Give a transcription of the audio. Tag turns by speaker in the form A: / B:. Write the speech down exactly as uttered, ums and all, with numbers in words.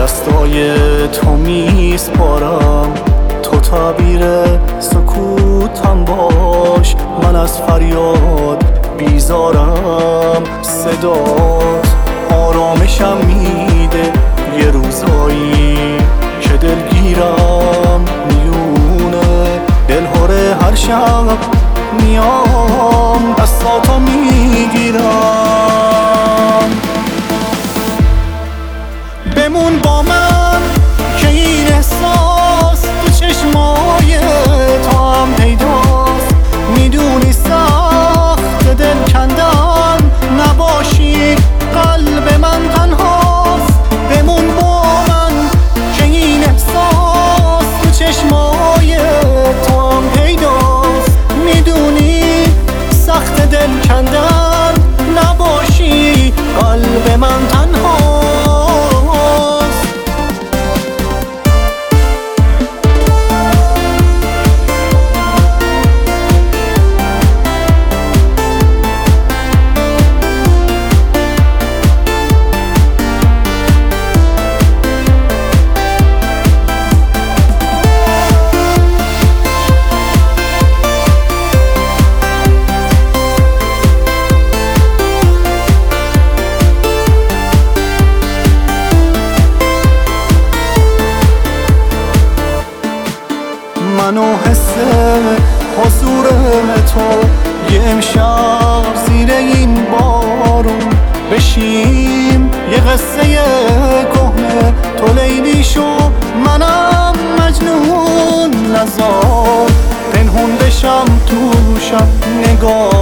A: دستای تو میسپارم، تو تعبیر سکوتم باش، من از فریاد بیزارم. صدات آرامشم میده یه روزایی که دلگیرم میونه، دلهوره هر شب میام دستاتو میگیرم. بمون با من که این احساس تو چشمای تو هم پیداست، میدونی سخت دل کندن نباشی قلب من تنهاست. بمون با من که این احساس تو چشمای تو هم پیداست، میدونی سخت دل کندن نباشی قلب من تنهاست. من و حس حضور تو یه امشب زیر این بارون بشیم یه قصه کهنه، تو لیلی شو منم مجنون، نزار پنهون بشم تو شب نگاه